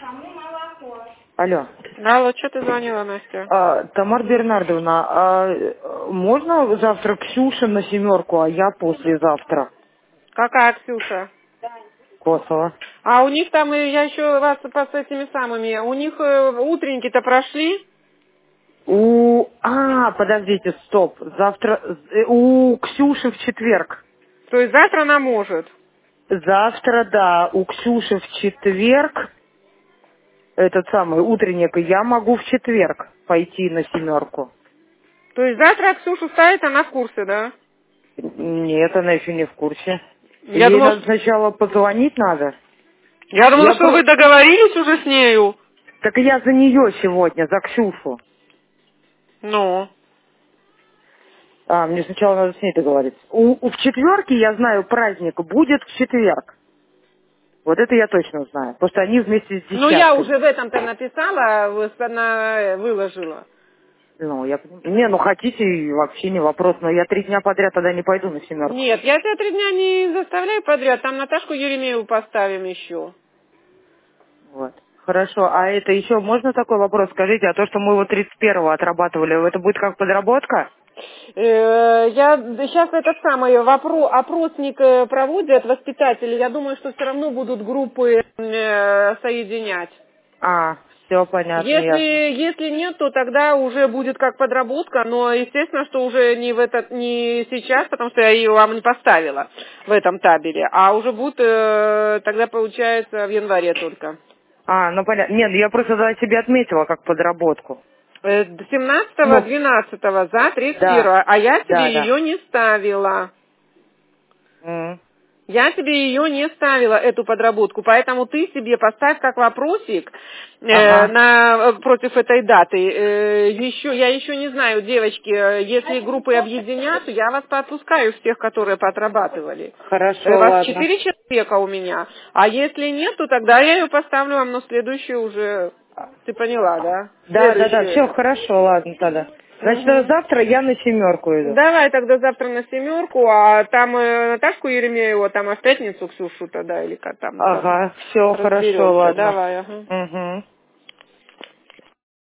Алло. Алло, что ты звонила, Настя? Тамара Бернардовна, можно завтра Ксюша на 7, а я послезавтра? Какая Ксюша? Косово. А у них там, я еще вас с этими самыми, у них утренники-то прошли? Подождите, стоп. Завтра у Ксюши в четверг. То есть завтра она может? Завтра, да, у Ксюши в четверг, этот самый утренник, и я могу в четверг пойти на 7. То есть завтра Ксюшу ставит, она в курсе, да? Нет, она еще не в курсе. Я Ей думала, надо сначала позвонить надо. что вы про... договорились уже с нею. Так я за нее сегодня, за Ксюшу. Ну. Мне сначала надо с ней договориться. В четверке, я знаю, праздник будет в четверг. Вот это я точно знаю. Потому что они вместе с Ну, я десяткой. уже в этом-то написала, выложила. Хотите, вообще не вопрос. Но я 3 дня подряд тогда не пойду на 7. Нет, я тебя 3 дня не заставляю подряд, там Наташку Еремееву поставим еще. Вот. Хорошо. А это еще можно такой вопрос? Скажите, а то, что мы его 31-го отрабатывали, это будет как подработка? Я сейчас этот самый опросник проводят воспитатели. Я думаю, что все равно будут группы соединять. Все понятно, ясно. Если нет, то тогда уже будет как подработка, но естественно, что уже не сейчас, потому что я ее вам не поставила в этом табеле, а уже будет тогда получается в январе только. Понятно. Нет, я просто тогда себе отметила как подработку. 17-го, 12-го за 31-го, а я себе Да. ее не ставила. М. Я тебе ее не ставила, эту подработку, поэтому ты себе поставь как вопросик Ага. против этой даты. Я еще не знаю, девочки, если группы объединятся, я вас поотпускаю всех, которые поотрабатывали. Хорошо, Вас ладно. 4 человека у меня, а если нет, то тогда я ее поставлю вам на следующую уже, ты поняла, да? Да, все хорошо, ладно тогда. Значит, Мгм. завтра я на 7 иду. Давай тогда завтра на 7, а там Наташку Еремееву, там в пятницу Ксюшу тогда, или как там, Ага, все хорошо, разберемся. ладно. Давай, ага. Угу.